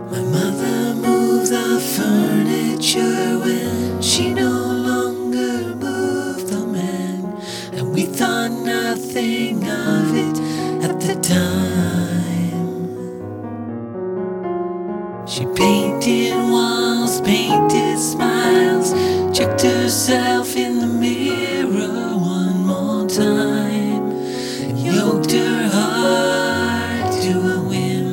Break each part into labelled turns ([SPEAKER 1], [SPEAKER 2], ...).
[SPEAKER 1] My mother moved the furniture when she no longer moved the man, and we thought nothing of it at the time. She painted walls, painted smiles, checked herself in the mirror one more time, and yoked her heart to a whim.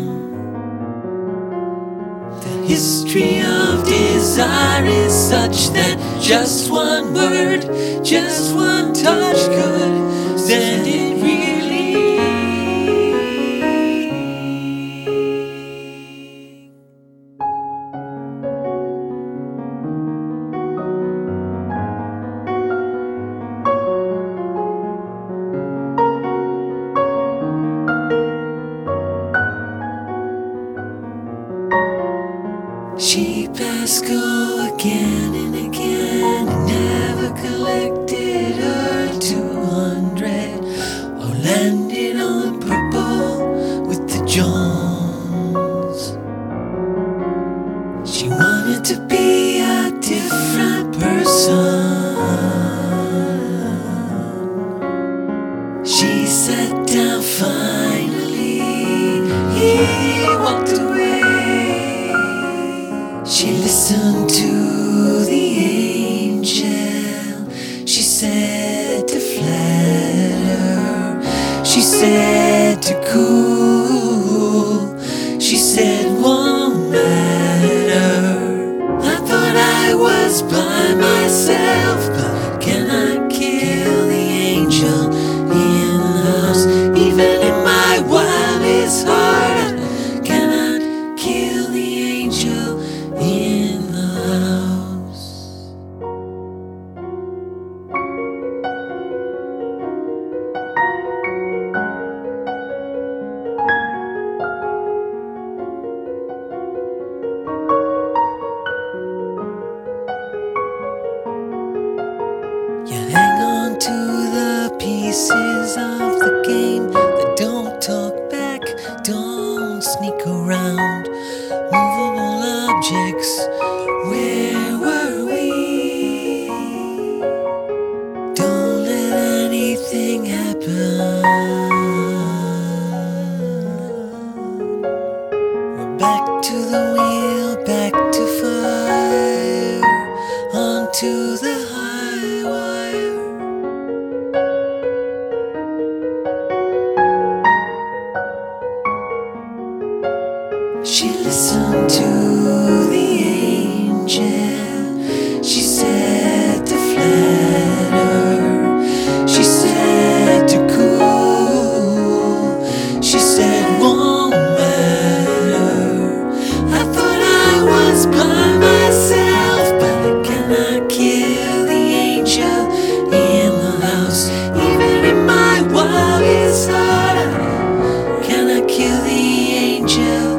[SPEAKER 1] The history of desire is such that just one word, just one touch could send it reeling. She passed go again and again, and never collected her 200, or landed on purple with the Jones. She wanted to be a different person. She sat down finally, he walked away. She listened to the angel. She said to flatter, she said to cool, she said won't matter. I thought I was by myself, but can I kill the angel in the house? Even in my wildest heart, I cannot kill the angel in the house. You hang on to the pieces of the game that don't talk back, don't sneak around. Movable objects, where were we? Don't let anything happen. We're back to the wheel, back to fire, onto the high wire. She listened to the angel. She said to flatter, she said to cool, she said won't matter. I thought I was by myself, but I cannot kill the angel in the house. Even in my wildest heart, I cannot kill the angel